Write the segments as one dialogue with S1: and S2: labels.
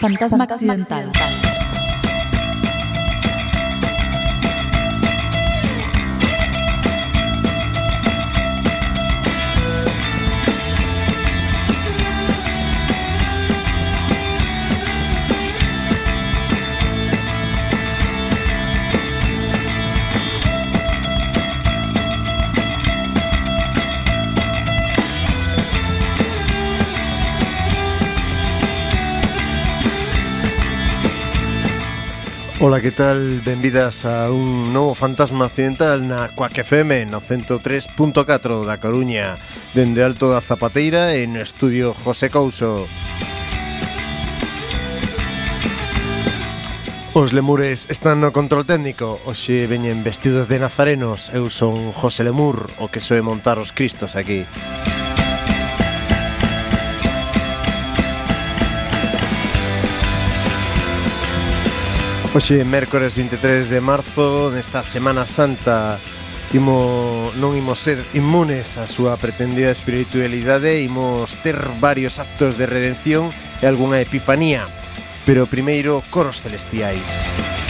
S1: Fantasma Accidental.
S2: Ola, que tal? Benvidas a un novo Fantasma Accidental na Quack FM no 103.4 da Coruña, dende Alto da Zapateira e no estudio José Couso. Os lemures están no control técnico. Hoxe veñen vestidos de nazarenos. Eu son José Lemur, o que soe montar os cristos aquí. Hoxe, mércores 23 de marzo, nesta Semana Santa, non imos ser inmunes á súa pretendida espiritualidade, imos ter varios actos de redención e algunha epifanía, pero primeiro, coros celestiais.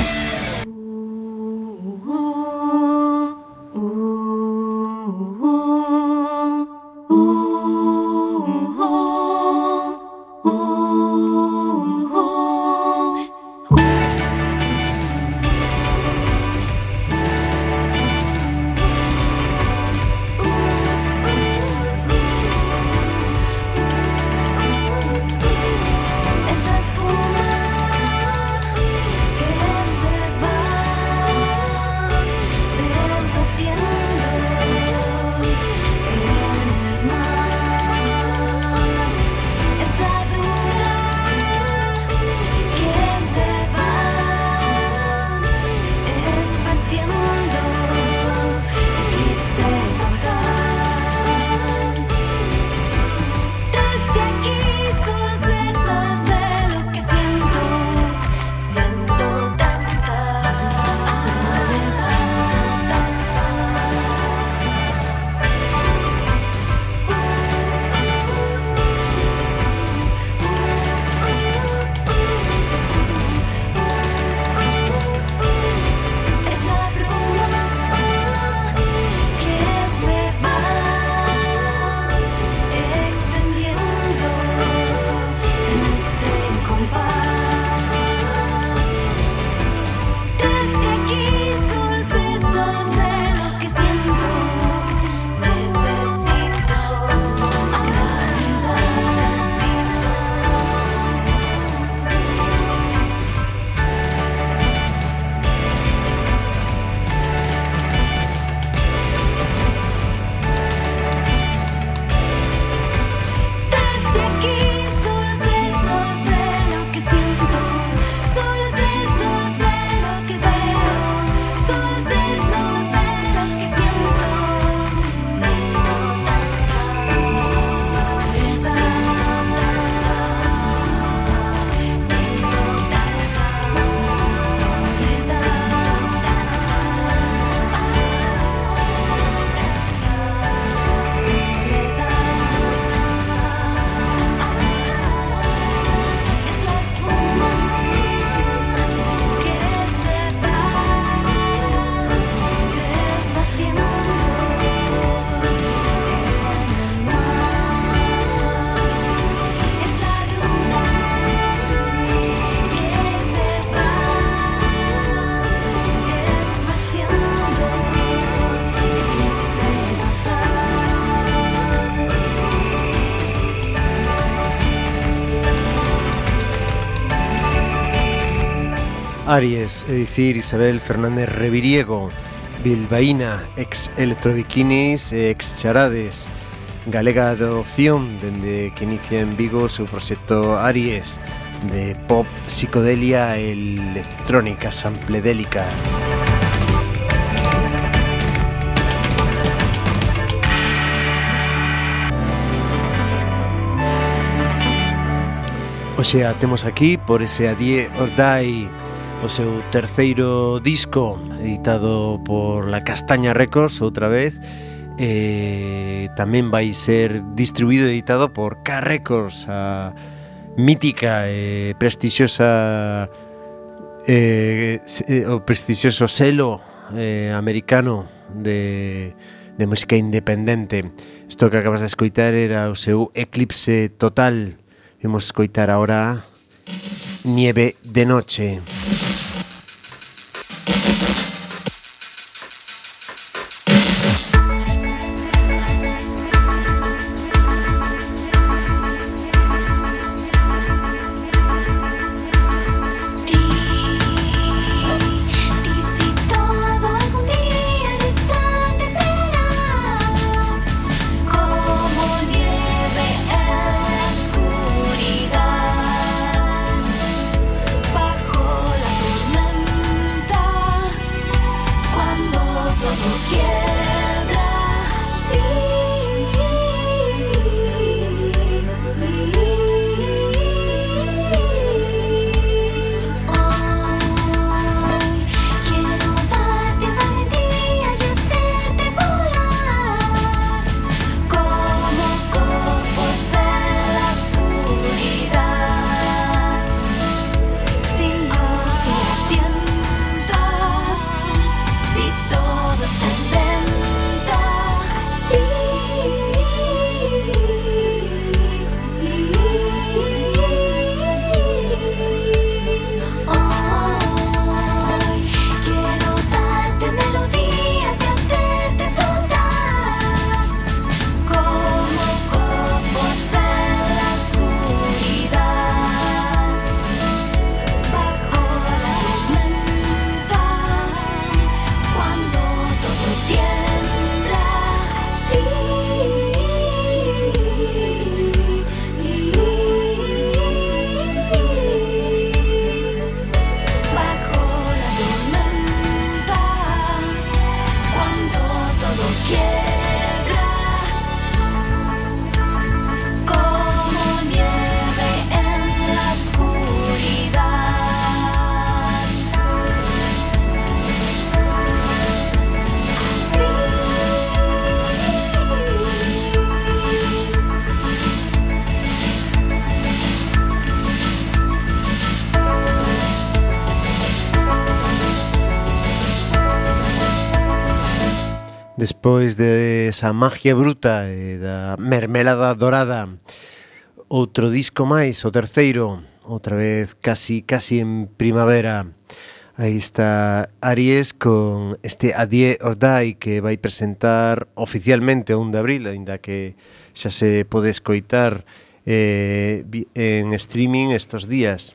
S2: Aries, é dicir, Isabel Fernández Reviriego, bilbaína, ex Electrobikinis e ex Charades, galega de adopción, dende que inicia en Vigo o seu proxecto Aries, de pop, psicodelia e electrónica sampledélica. Oxe, a temos aquí por ese A Die or Die, o seu terceiro disco, editado por La Castaña Records outra vez, tamén vai ser distribuído e editado por K Records, a mítica e prestigiosa o prestigioso selo americano de música independente. Isto que acabas de escoitar era o seu Eclipse Total. Vamos a escoitar ahora Nieve de Noche. Despois de esa magia bruta e da mermelada dorada, outro disco máis, o terceiro, outra vez casi en primavera. Aí está Aries con este Adieu or Die que vai presentar oficialmente o 1 de abril, aínda que xa se pode escoitar en streaming estos días.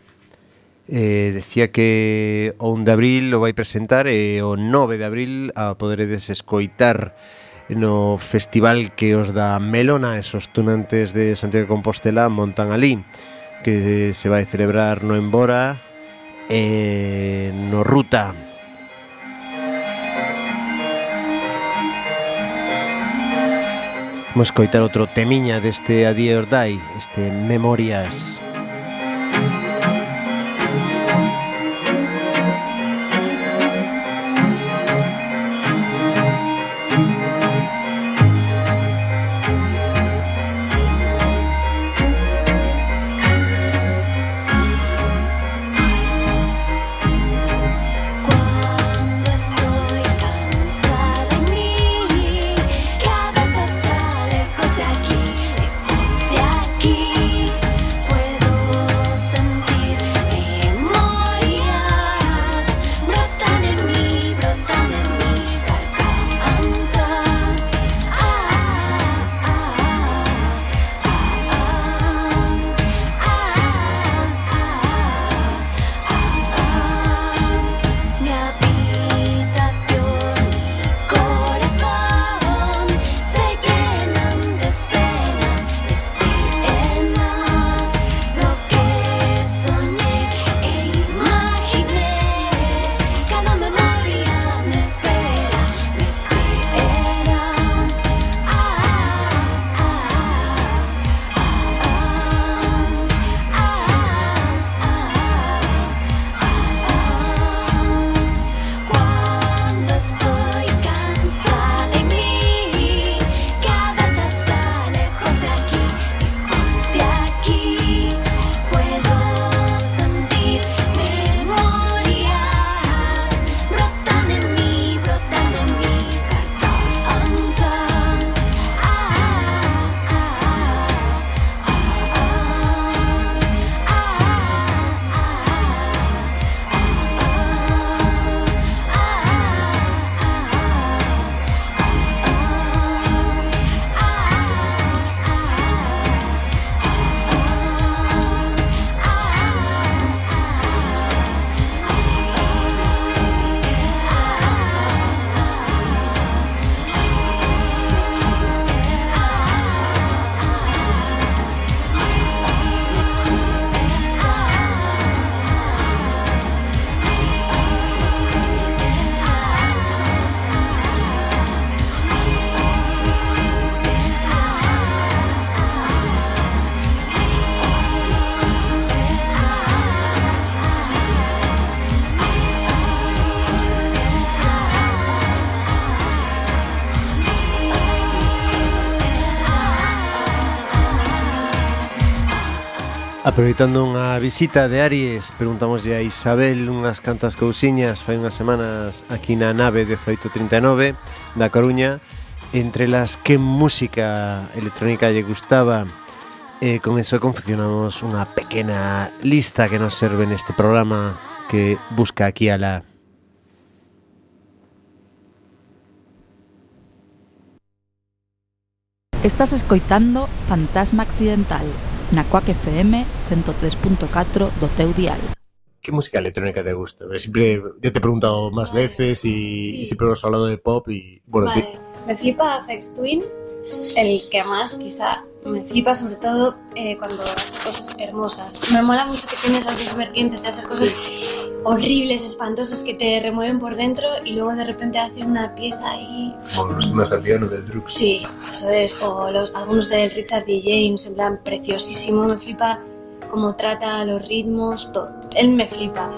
S2: Decía que o 1 de abril o vai presentar e o 9 de abril a poderedes escoitar no festival que os da Melona, esos tunantes de Santiago de Compostela montan ali, que se vai celebrar no Embora e no Ruta. Vamos escoitar outro temiña deste Adieu or Die, este Memorias.
S1: Puedo
S2: Aproveitando unha visita de Aries, preguntamoslle a Isabel unhas cantas cousiñas fai unhas semanas aquí na nave 1839 da Coruña, entre las que música electrónica lle gustaba. Con eso confeccionamos unha pequena lista que nos serve neste programa que busca aquí a la...
S1: Estás escoitando Fantasma Accidental na Quack FM 103.4 do teu dial.
S2: ¿Qué música electrónica te gusta? Siempre ya te he preguntado más veces y siempre hemos hablado de pop y bueno.
S3: Vale, me flipa Aphex Twin, el que más quizá me flipa sobre todo cuando hace cosas hermosas. Me mola mucho que tiene esas dos vertientes de hacer cosas horribles, espantosas, que te remueven por dentro y luego de repente hace una pieza ahí...
S2: Como los temas al piano del Drux.
S3: Sí, eso es, o algunos del Richard D. James, en plan preciosísimo, me flipa cómo trata los ritmos, todo. Él me flipa.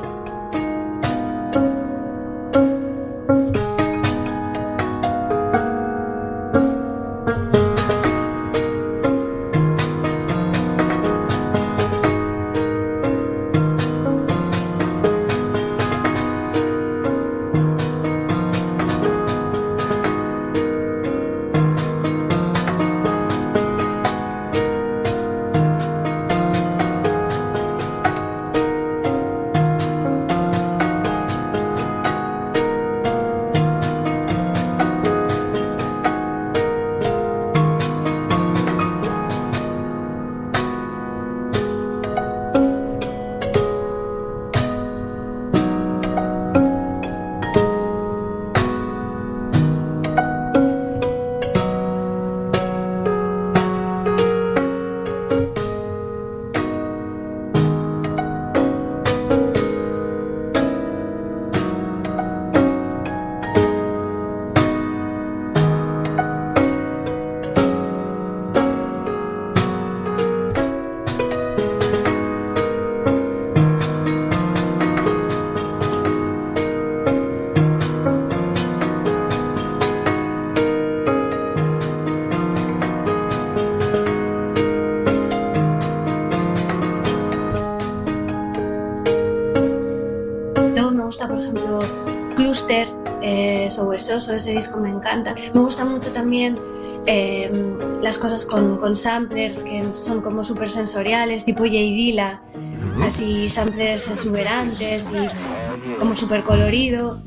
S3: Ese disco me encanta. Me gusta mucho también las cosas con samplers que son como súper sensoriales, tipo J Dilla, así samplers exuberantes y como súper colorido.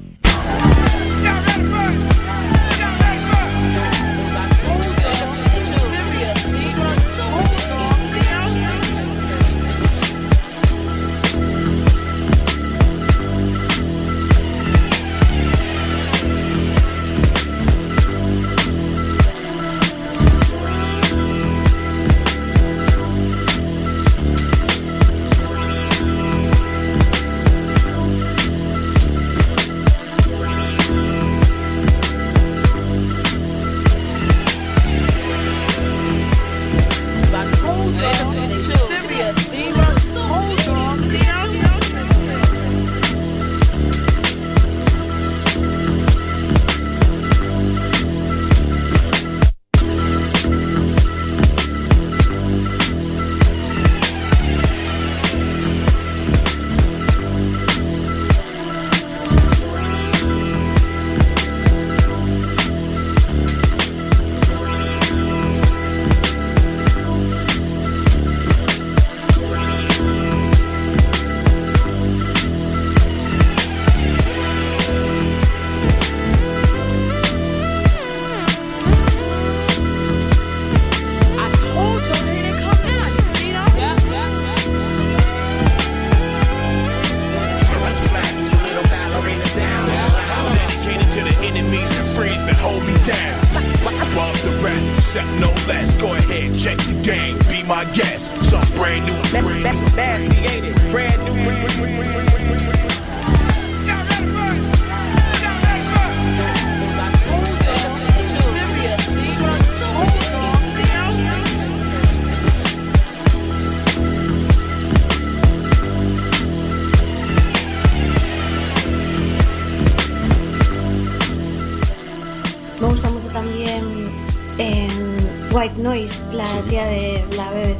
S3: Me gusta mucho también White Noise, la tía de la BBC,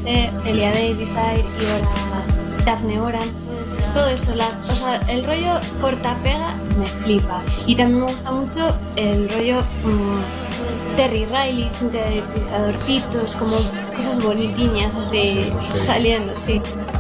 S3: Elia Davison y ahora Daphne Oran. Todo eso, o sea, el rollo corta-pega me flipa. Y también me gusta mucho el rollo Terry Riley, sintetizadorcitos, como cosas bonitiñas así, saliendo, sí.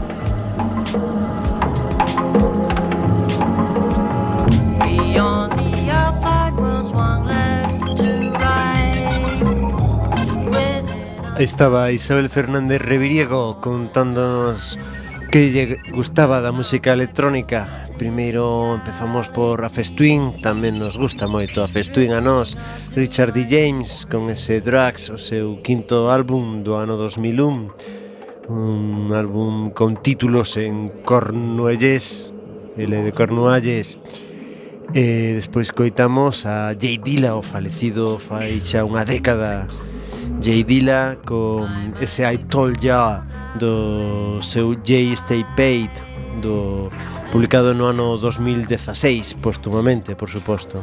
S2: Estaba Isabel Fernández Reviriego contándonos que lle gustaba da música electrónica. Primeiro empezamos por Afestwin, tamén nos gusta moito Afestwin a nós. Richard D. James con ese Drugs, o seu quinto álbum do ano 2001, un álbum con títulos en cornuelles, ele de Cornualles. Despois coitamos a Jay Dilla, o falecido fai xa unha década, Jay Dilla con ese I Told Ya do seu Jay Stay Paid, publicado no ano 2016, postumamente, por suposto.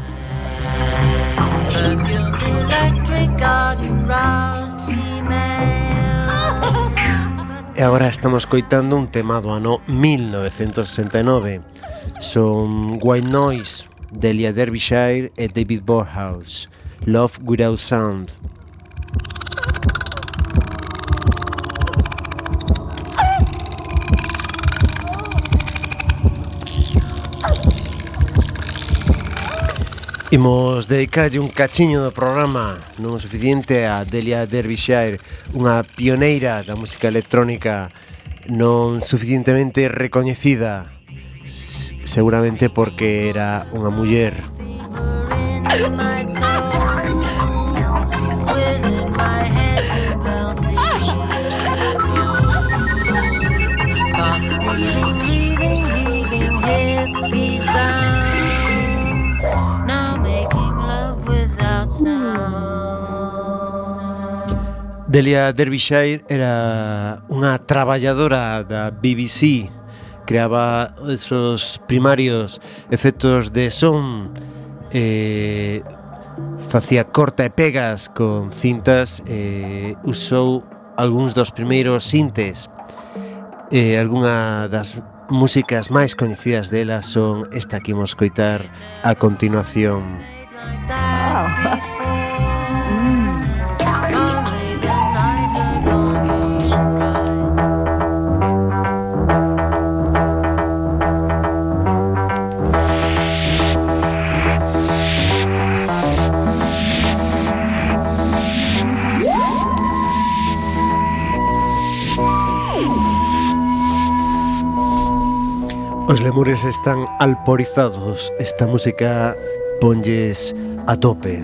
S2: E agora estamos coitando un tema do ano 1969. Son White Noise, de Elia Derbyshire e David Borhouse, Love Without Sound. Imos dedicarlle un cachiño do programa, non o suficiente, a Delia Derbyshire, unha pioneira da música electrónica non suficientemente recoñecida, seguramente porque era unha muller. Delia Derbyshire era unha traballadora da BBC, creaba esos primarios efectos de son, facía corta e pegas con cintas, usou algúns dos primeiros sintes. Algunha das músicas máis coñecidas delas son esta que imos coitar a continuación. Os lemures están alporizados, esta música ponlles a tope.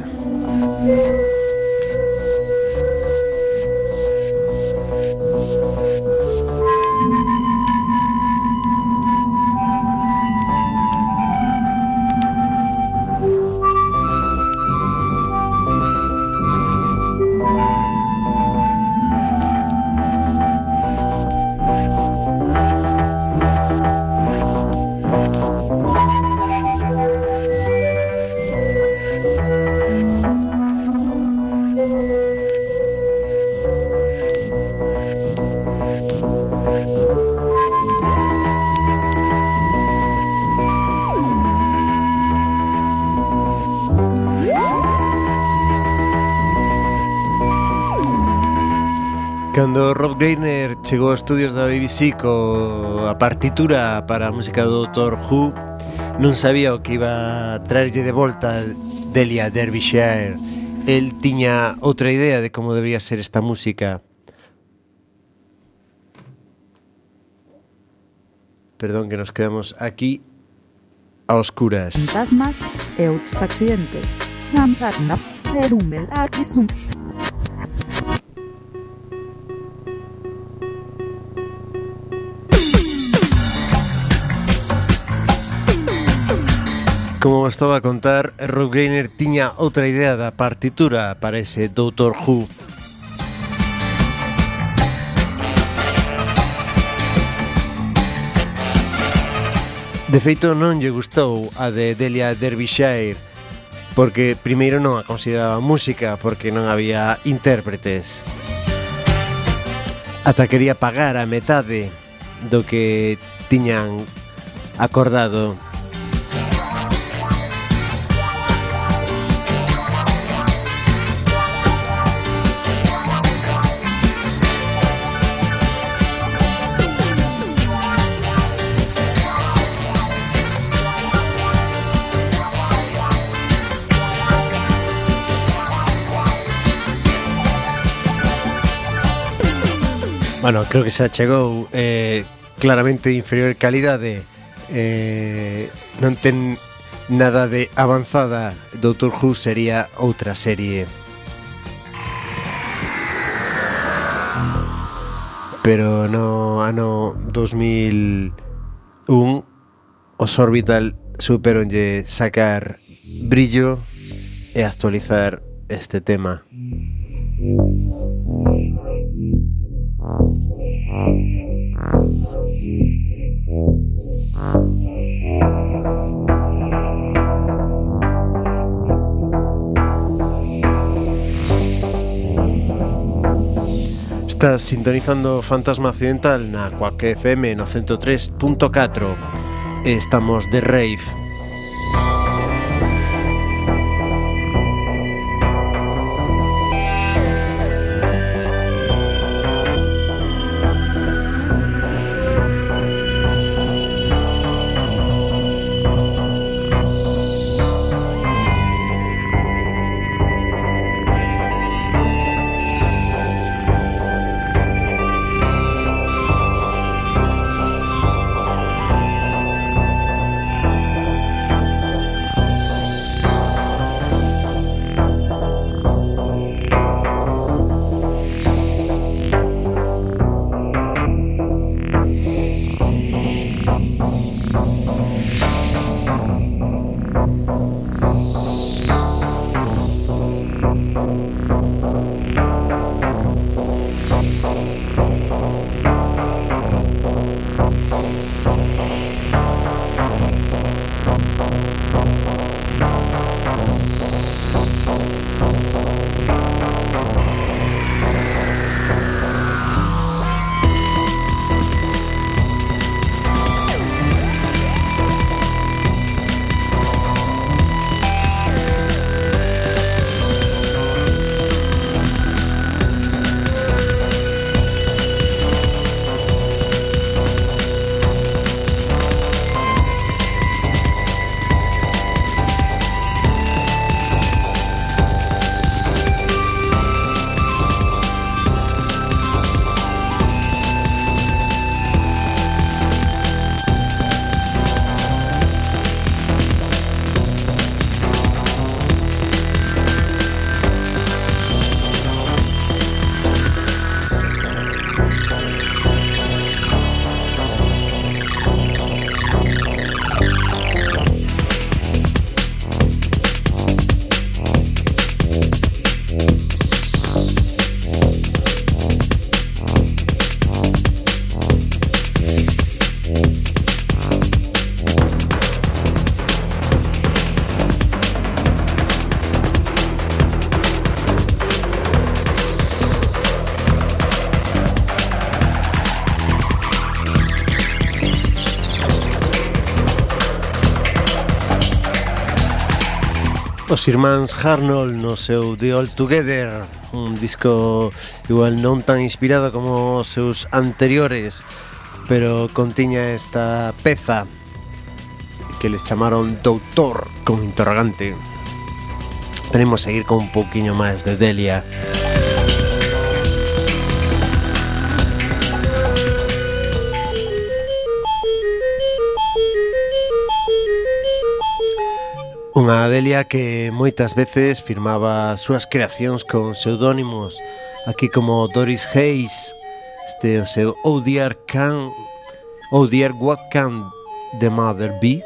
S2: Cando Rob Greiner chegou aos estudios da BBC coa partitura para a música do Doctor Who, non sabía o que iba a traerlle de volta Delia Derbyshire. El tiña outra idea de como debería ser esta música. Perdón, que nos quedamos aquí a oscuras.
S1: Fantasmas e outros accidentes. Samsarna, Serumbel, Akisum.
S2: Como estaba a contar, Rob Greiner tiña outra idea da partitura para ese Doctor Who. De feito, non lle gustou a de Delia Derbyshire, porque primeiro non a consideraba música, porque non había intérpretes. ata quería pagar a metade do que tiñan acordado. Bueno, creo que xa chegou claramente inferior calidade, non ten nada de avanzada. Doctor Who sería outra serie. Pero no ano 2001 os Orbital superonlle sacar brillo e actualizar este tema. Estás sintonizando Fantasma Occidental na Quack FM no 103.4. Estamos de rave. Os irmáns Harnoll no seu The All Together, un disco igual non tan inspirado como os seus anteriores, pero contiña esta peza que les chamaron Doutor con interrogante. Tenemos a seguir con un poquinho máis de Delia. Unha Delia que moitas veces firmaba as súas creacións con pseudónimos, aquí como Doris Hayes, o seu Oh Dear What Can the Mother Be?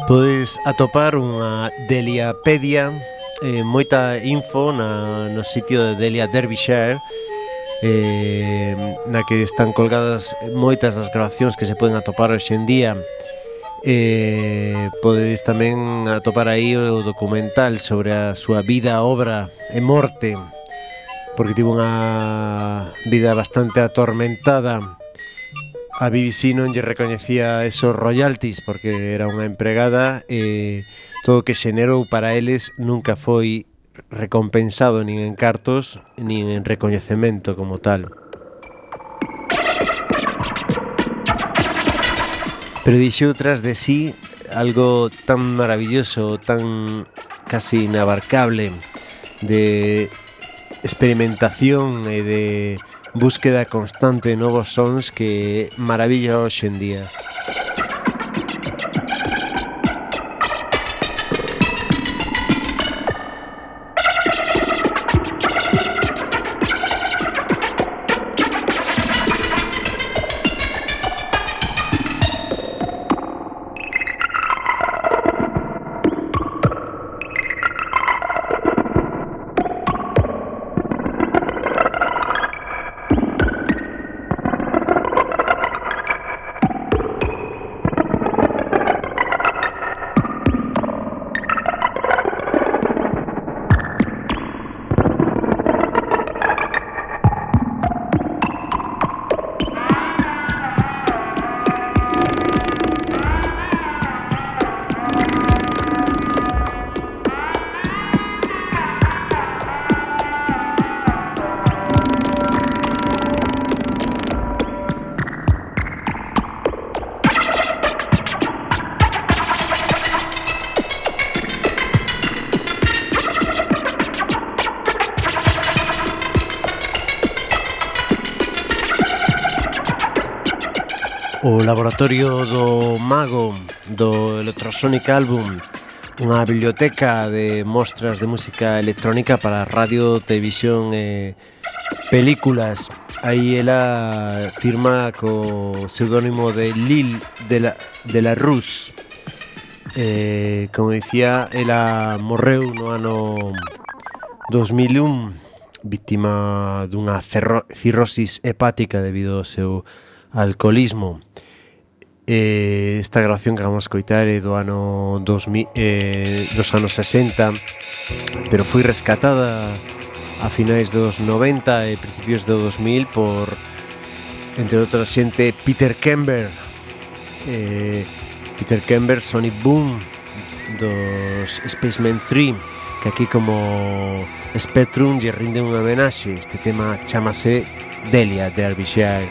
S2: Podes atopar unha Deliapedia, moita info no sitio de Delia Derbyshire, na que están colgadas moitas das grabacións que se poden atopar hoxe en día. Podedes tamén atopar aí o documental sobre a súa vida, obra e morte, porque tivo unha vida bastante atormentada. A BBC non lle recoñecía esos royalties porque era unha empregada e todo o que xenerou para eles nunca foi recompensado nin en cartos nin en recoñecemento como tal. Pero deixou tras de sí algo tan maravilloso, tan casi inabarcable, de experimentación e de búsqueda constante de novos sons que maravilla hoxe en día. O Laboratorio do Mago do Electrosonic Album, unha biblioteca de mostras de música electrónica para radio, televisión e películas. Aí ela firma co pseudónimo de Lil de la Rus. Como dicía, ela morreu no ano 2001 víctima dunha cirrosis hepática debido ao seu alcoholismo. Esta grabación que vamos a escoitar é do ano 2000, dos anos 60, pero foi rescatada a finais dos 90 e principios do 2000 por, entre outras xente, Peter Kember, Sonic Boom dos Spaceman 3, que aquí como Spectrum lle rinde unha homenaxe. Este tema chamase Delia Derbyshire.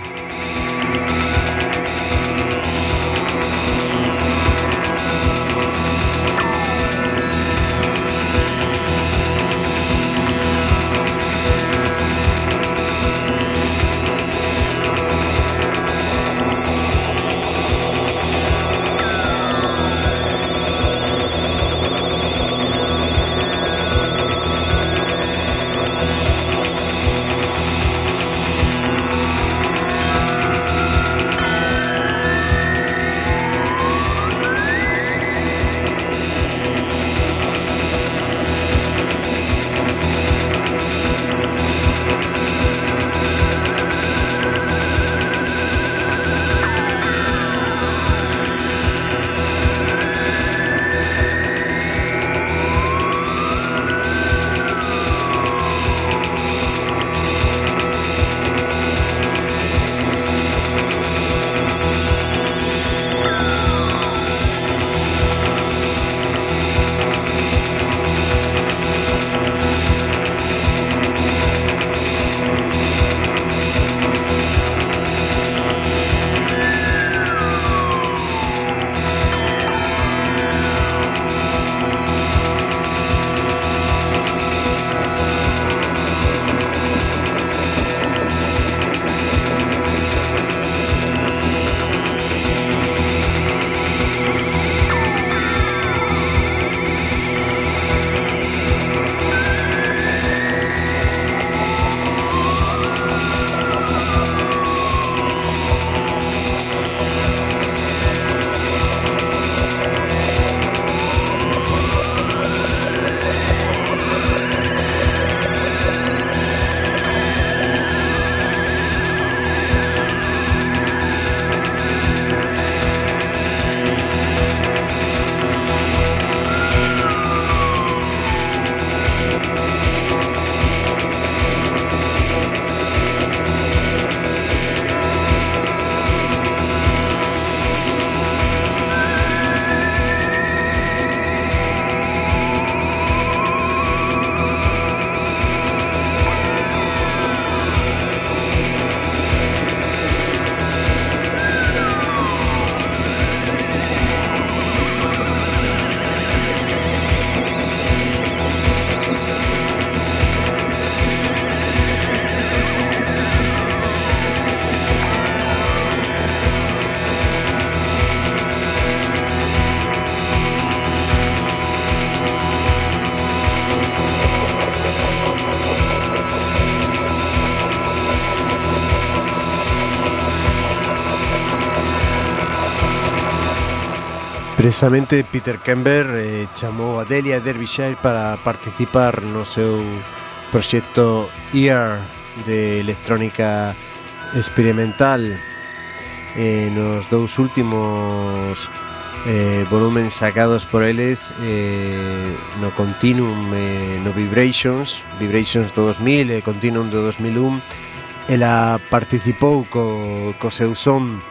S2: Precisamente Peter Kember chamou a Delia Derbyshire para participar no seu proxecto EAR de electrónica experimental. Nos dous últimos volumen sacados por eles, no Continuum, no Vibrations do 2000 e Continuum do 2001, ela participou co seu son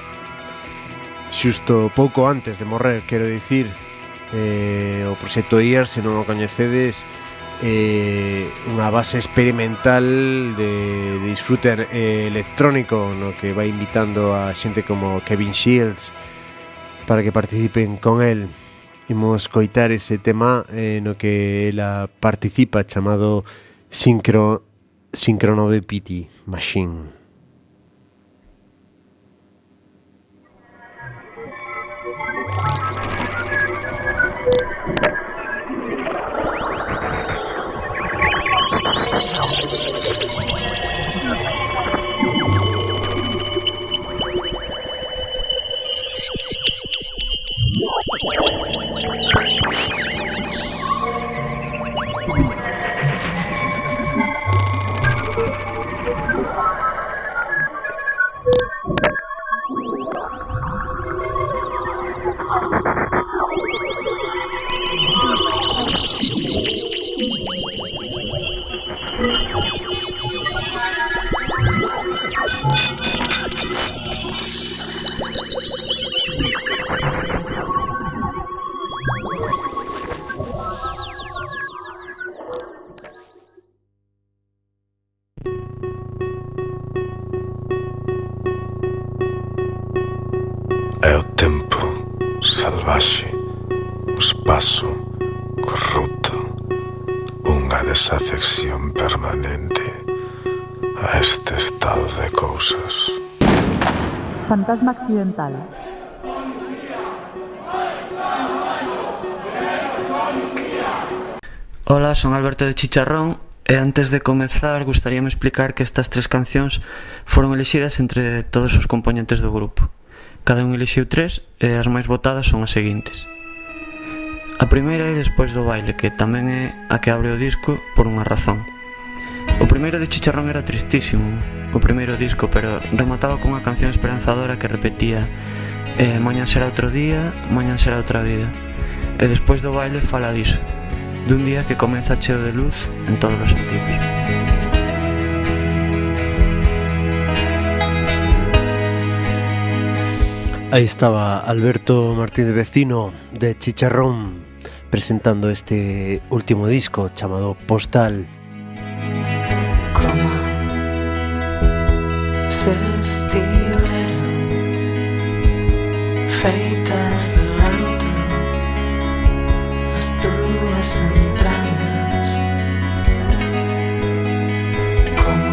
S2: xusto pouco antes de morrer, quero dicir. O proxecto EAR, se non o coñecedes, unha base experimental de disfrute electrónico, no que vai invitando a xente como Kevin Shields para que participen con el. Imos coitar ese tema no que ela participa, chamado Synchronodipity Machine.
S4: É o tempo salvaxe, o espazo corrupto, unha desafección permanente a este estado de cousas.
S1: Fantasma accidental.
S5: Ola, son Alberto de Chicharrón e antes de comezar gustaríame explicar que estas tres cancións foron elixidas entre todos os componentes do grupo. Cada un elixiu tres e as máis votadas son as seguintes. A primeira é Despois do baile, que tamén é a que abre o disco por unha razón. O primeiro de Chicharrón era tristísimo, o primeiro disco, pero remataba con unha canción esperanzadora que repetía mañan será outro día, mañan será outra vida. E Despois do baile fala diso, dun día que comeza cheo de luz en todos os sentidos.
S2: Aí estaba Alberto Martínez Vecino de Chicharrón presentando este último disco chamado Postal.
S6: Como se estiveran feitas de vento as túas entrañas, como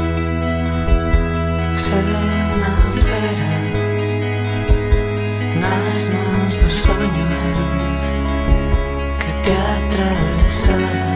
S6: se nacera nas mãos do sonho a luz que te atravesara.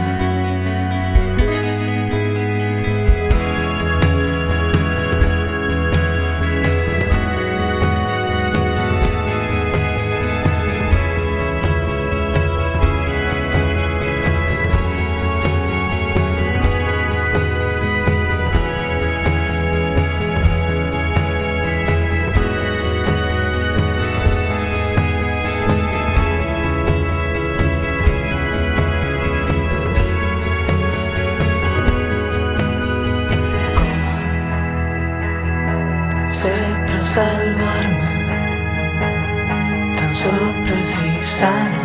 S6: Salvarme, tan só precisara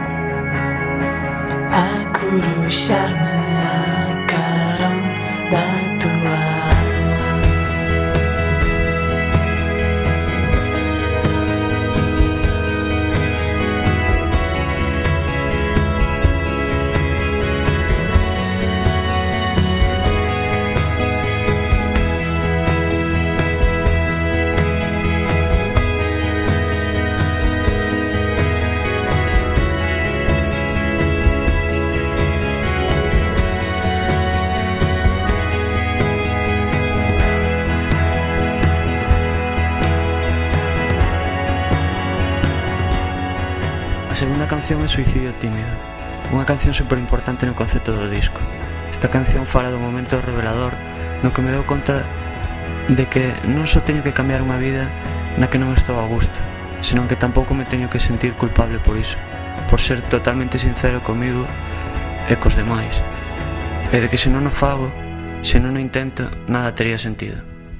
S6: acuruxarme a carón da tua alma.
S5: canción é Suicidio Tímido, unha canción super importante no concepto do disco. Esta canción fala do momento revelador no que me dou conta de que non só teño que cambiar unha vida na que non estou a gusto, senón que tampouco me teño que sentir culpable por iso, por ser totalmente sincero comigo e cos demais, e de que se non o fago, se non o intento, nada tería sentido.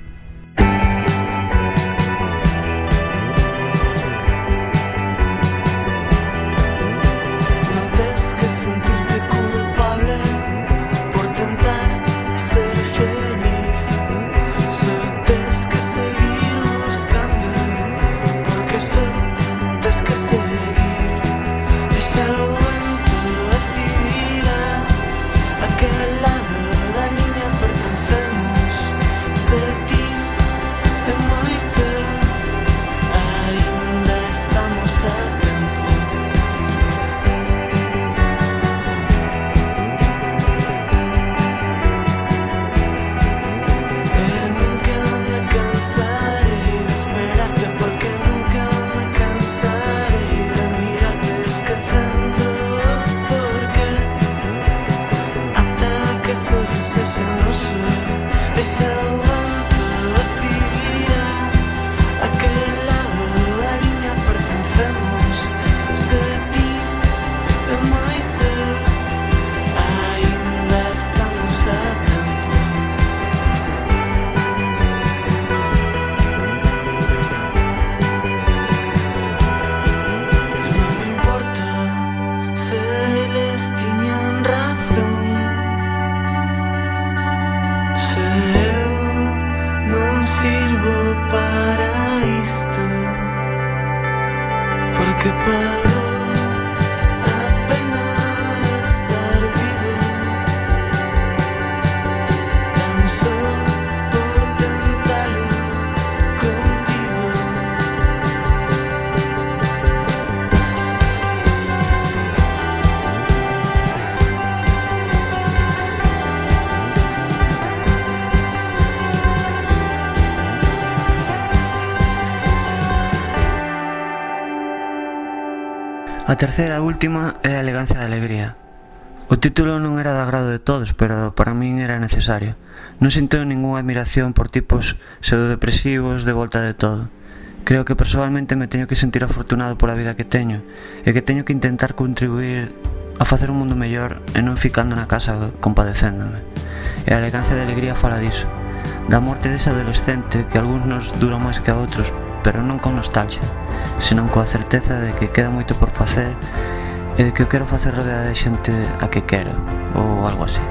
S5: A terceira e última é a Elegancia da Alegría. O título non era de agrado de todos, pero para min era necesario. Non sinto ningunha admiración por tipos pseudodepresivos de volta de todo. Creo que persoalmente me teño que sentir afortunado pola vida que teño e que teño que intentar contribuir a facer un mundo mellor e non ficando na casa compadecéndome. E a Elegancia da Alegría fala diso, da morte dese adolescente que a algúns nos dura máis que a outros, pero non con nostalgia, senón coa certeza de que queda moito por facer e de que eu quero facer rodeada de xente a que quero, ou algo así.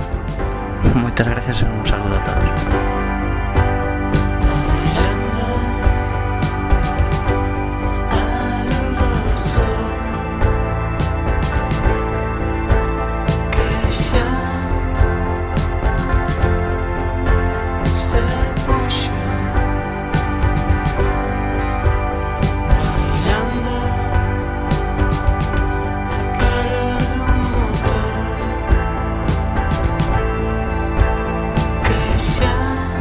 S5: Moitas gracias e un saludo a todos.
S6: Que xa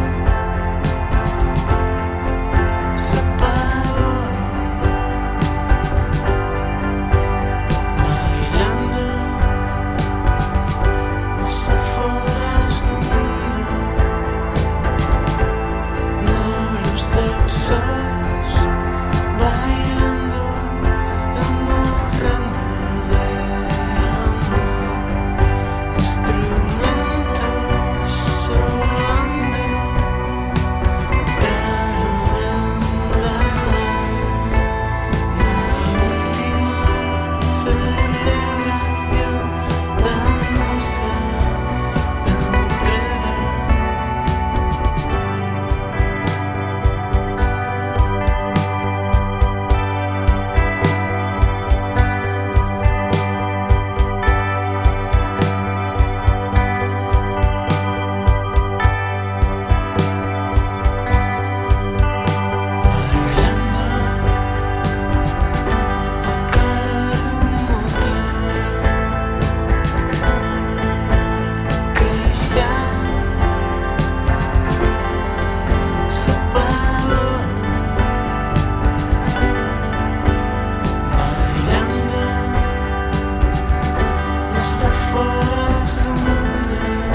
S6: nas aforas do mundo,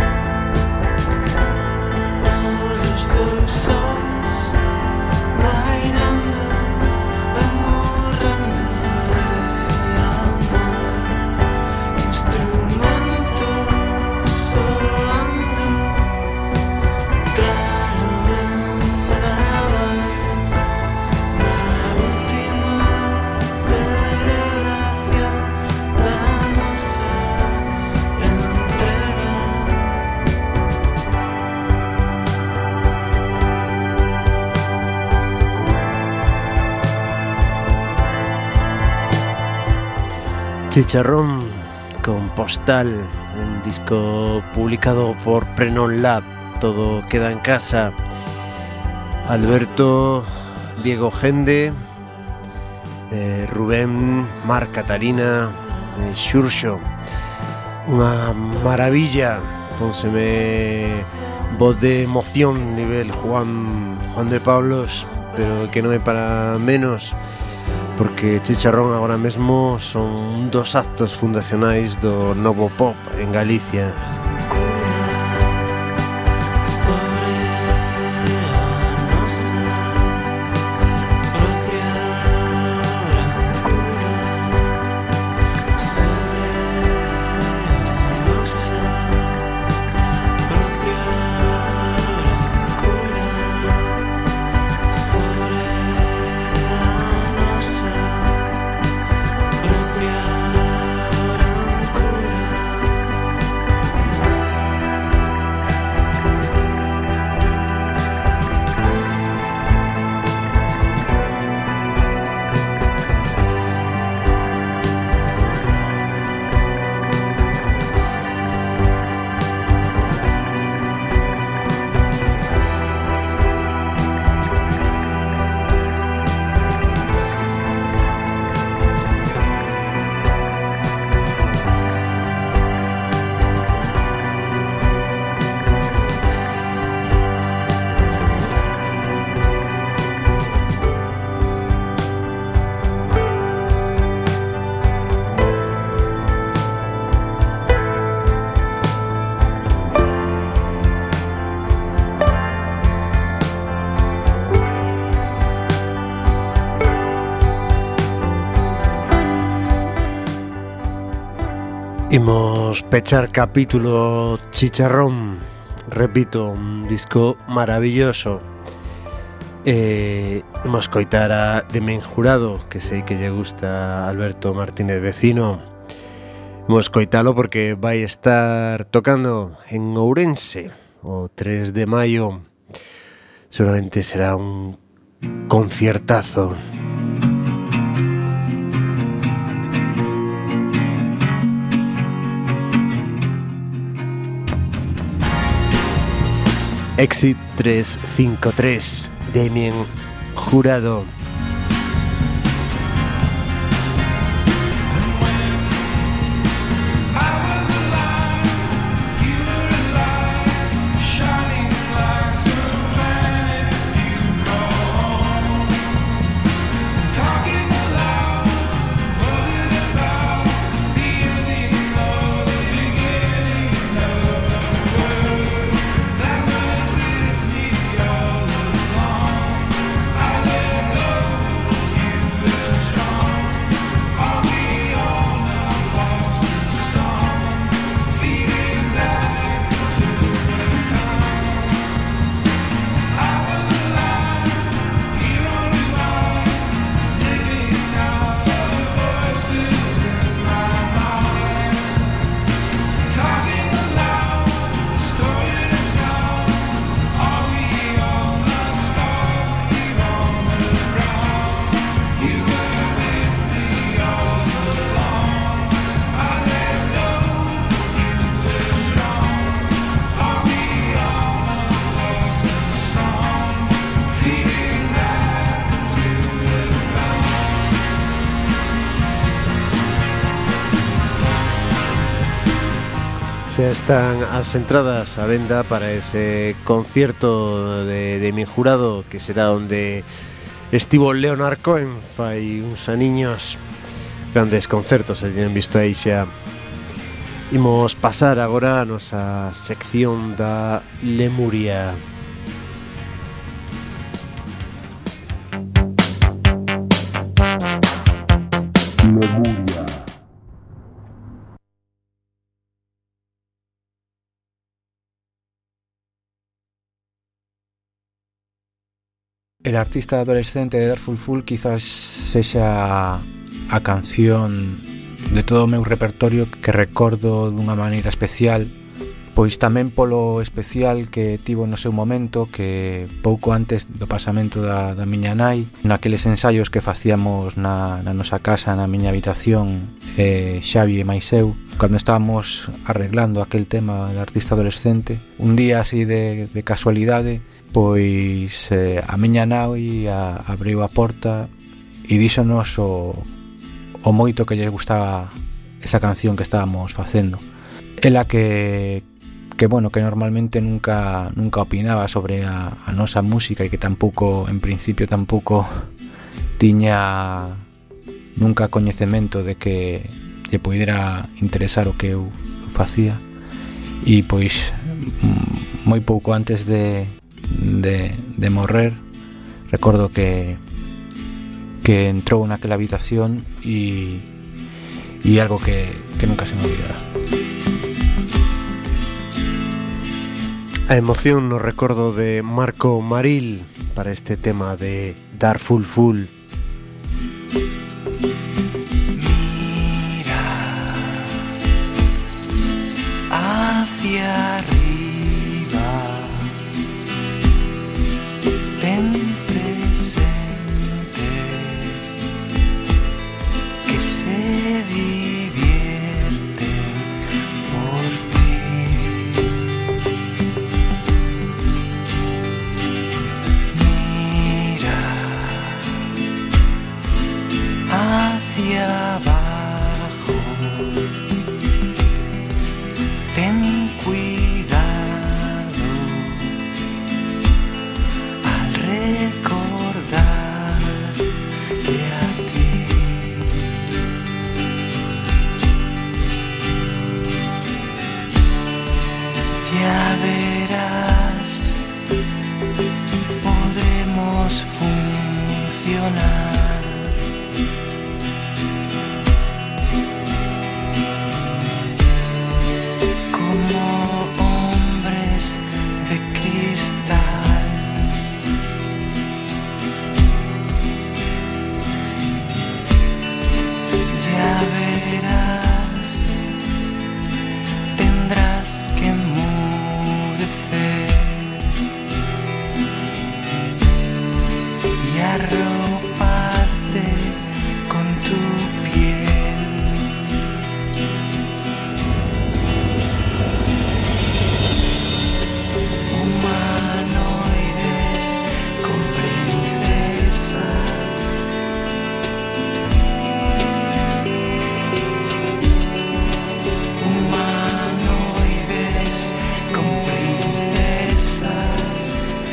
S6: olhos dos sóis, bailando, amorrando de amor, instrumentos soando, tralo grava, na última celebración da nosa entrega.
S2: Chicharrón con Postal, un disco publicado por Prenon Lab. Todo queda en casa. Alberto, Diego Gende, Rubén, Mar Catarina, Xurxo. Unha maravilla. Pónseme voz de emoción nivel Juan de Pablos, pero que non é para menos, porque Chicharrón agora mesmo son dos actos fundacionais do novo pop en Galicia. Imos pechar capítulo Chicharrón. Repito, un disco maravilloso. Imos coitar a De Menjurado, que sei que lle gusta a Alberto Martínez Vecino. Imos coitalo porque vai estar tocando en Ourense o 3 de maio. Seguramente será un conciertazo. Exit 353, Damien Jurado. Xa están as entradas á venda para ese concierto de Damien Jurado, que será onde estivo Leonard Cohen fai uns aniños. Grandes concertos se tienen visto aí xa. Imos pasar agora a nosa sección da Lemuria. Lemuria.
S7: El artista adolescente de Darful Fool quizás sexa a canción de todo o meu repertorio que recordo dunha maneira especial, pois tamén polo especial que tivo no seu momento, que pouco antes do pasamento da miña nai, naqueles ensaios que facíamos na nosa casa, na miña habitación, Xavi e máis eu, cando estábamos arreglando aquel tema do artista adolescente, un día así de casualidade, pois a miña nai abriu a porta e díxonos o moito que lle gustaba esa canción que estábamos facendo. Ela que bueno, que normalmente nunca opinaba sobre a nosa música e que tampouco, en principio tampouco tiña nunca coñecemento de que lle poidera interesar o que eu facía, e pois moi pouco antes de morrer recordo que entrou naquela habitación e algo que nunca se me olvidará.
S2: A emoción no recordo de Marco Maril para este tema de Darful Fool.
S6: Mira hacia arriba, ten presente que se divierten por ti. Mira hacia abajo, ten cuidado al recordarte a ti. Ya verás, podremos funcionar. Como hombres de cristal. Ya verás, tendrás que enmudecer y arroparte con tu piel. Humanoides con princesas. Humanoides con princesas,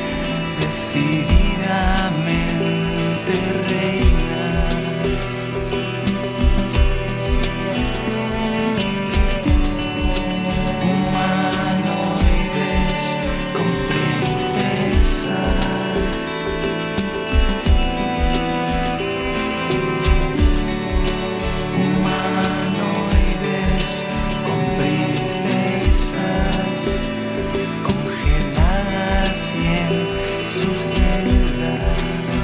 S6: decididamente reinas. Humanoides con princesas. Humanoides con princesas congeladas y en sus celdas.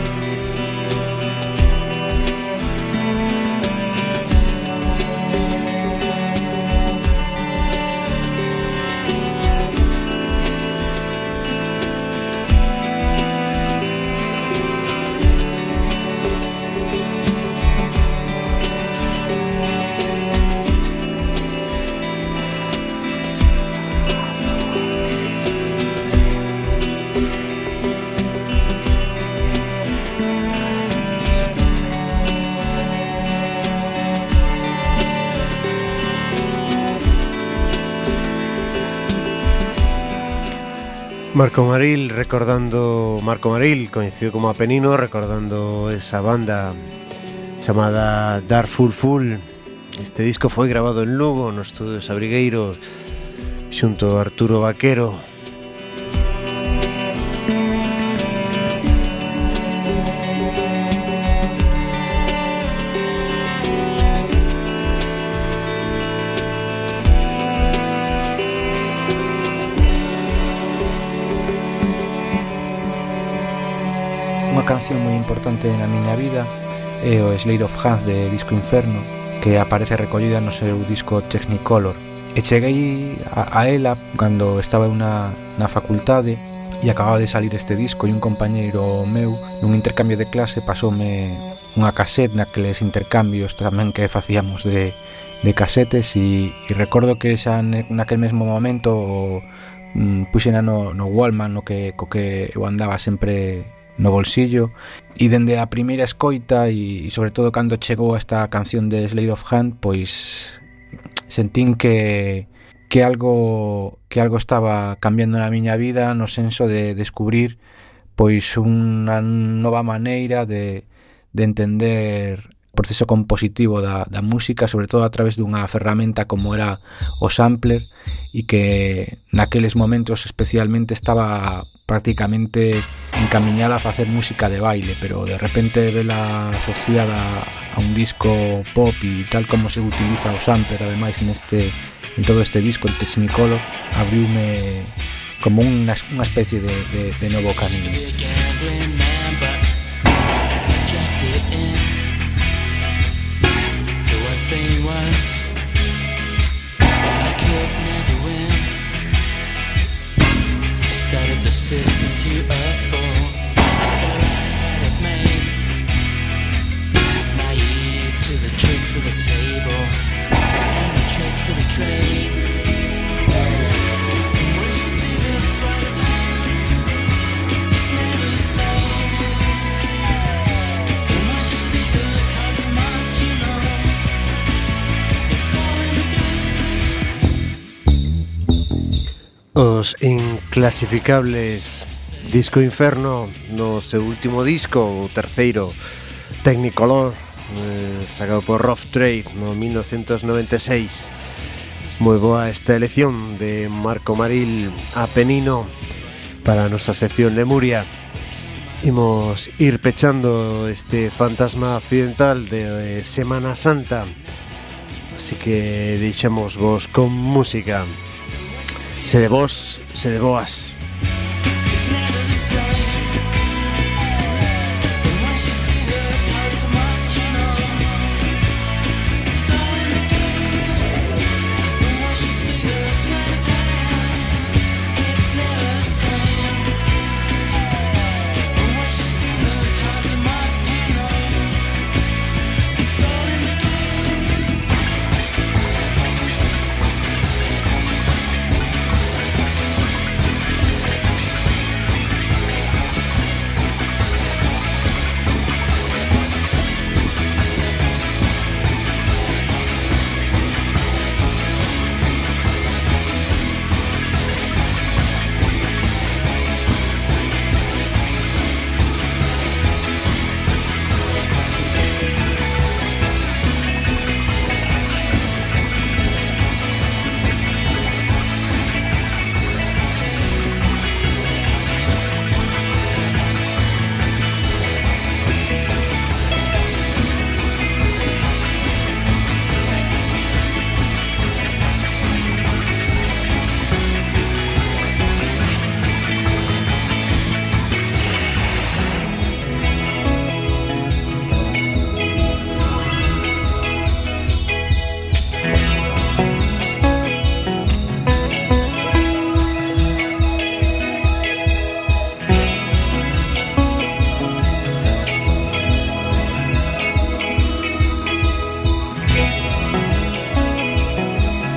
S2: Marco Maril, coñecido como Apenino, recordando esa banda chamada Darful Fool, Este disco foi grabado en Lugo, no estudio de Sabrigueiro, xunto a Arturo Vaquero.
S7: Unha canción moi importante na miña vida é o Sleight of Hand de Disco Inferno, que aparece recollida no seu disco Technicolor. E cheguei a ela cando estaba na facultade e acababa de salir este disco, e un compañeiro meu nun intercambio de clase pasoume unha cassette naqueles intercambios tamén que facíamos de casetes, e recordo que xa naquel mesmo momento puxena no Wallman, co que eu andaba sempre no bolsillo, e dende a primeira escoita e sobre todo cando chegou esta canción de Sleight of Hand, pois sentín que algo estaba cambiando na miña vida, no senso de descubrir pois unha nova maneira de entender o proceso compositivo da música, sobre todo a través dunha ferramenta como era o sampler, e que naqueles momentos especialmente estaba prácticamente encamiñada a facer música de baile, pero de repente vela asociada a un disco pop e tal como se utiliza o sampler ademais en todo este disco, en Technicolor, abriume como unha especie de novo camino.
S6: The system to afford, I thought I had it made. Naive to the tricks of the table and the tricks of the trade. And once you see this sleight of hand, it's never the same. And once you see the cards of much you know, it's all in the game.
S2: Os inclasificables Disco Inferno no seu último disco, o terceiro, Technicolor, sacado por Rough Trade no 1996. Moi boa esta elección de Marco Maril Apenino para a nosa sección Lemuria. Imos ir pechando este fantasma occidental de Semana Santa, así que deixamos vos con música. Se de vos, se de boas.